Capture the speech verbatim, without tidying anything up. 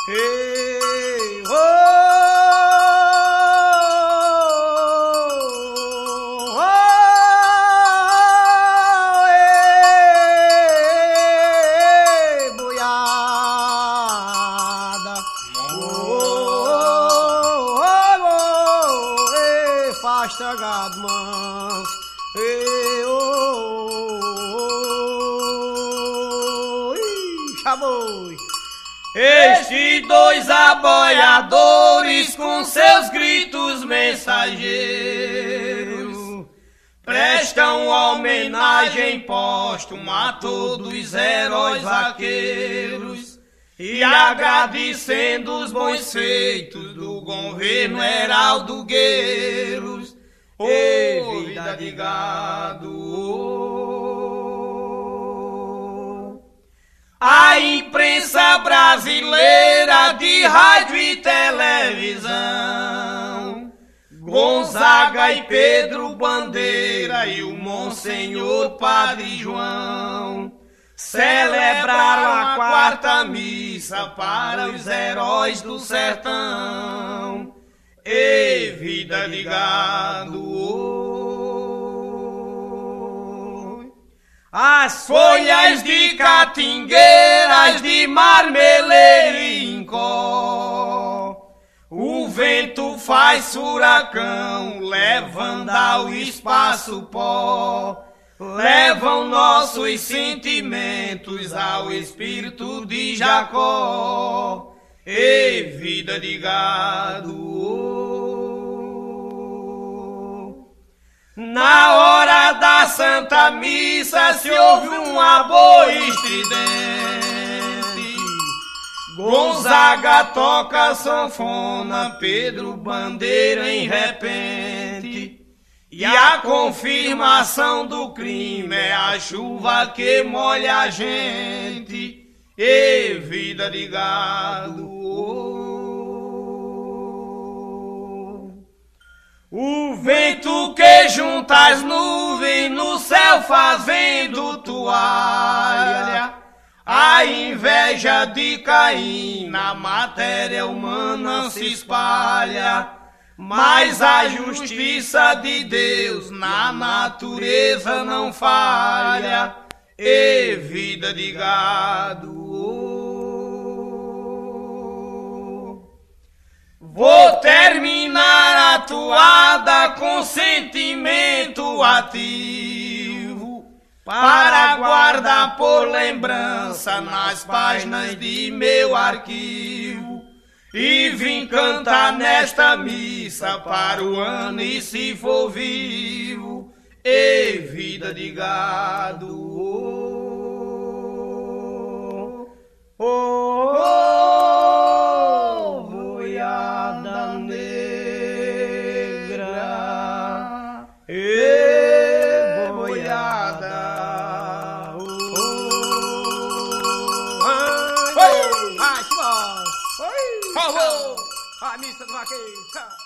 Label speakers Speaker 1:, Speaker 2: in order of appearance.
Speaker 1: Ei, oh, oh, ei, boiada. Oh, oh, oh, oh, ei, faz tragado, manso. Ei, oh, oh, oh, ih, chaboi.
Speaker 2: Estes dois aboiadores com seus gritos mensageiros prestam homenagem póstuma a todos os heróis vaqueiros e agradecendo os bons feitos do governo Heraldo Gueiros. Ô oh, vida de gado, a imprensa brasileira de rádio e televisão, Gonzaga e Pedro Bandeira e o Monsenhor Padre João celebraram a quarta missa para os heróis do sertão. Ei, vida de gado, as folhas de catingueiras de marmeleiro e incó, o vento faz furacão, levando ao espaço pó, levam nossos sentimentos ao espírito de Jacó. Ei, vida de gado, na hora da Santa Missa se ouve um aboi estridente, Gonzaga toca sanfona, Pedro Bandeira em repente, e a confirmação do crime é a chuva que molha a gente. Ei, vida de gado, o vento que junta as nuvens no céu fazendo toalha, a inveja de Caim na matéria humana se espalha, mas a justiça de Deus na natureza não falha. Ei, vida de gado, vou terminar a toada com sentimento ativo, para guardar por lembrança nas páginas de meu arquivo, e vim cantar nesta missa para o ano e se for vivo. Ei, vida de gado, oh, oh, oh, boiada negra, ei, boiada, oh, oh, ai, ai, ai, ai, missa do vaqueiro.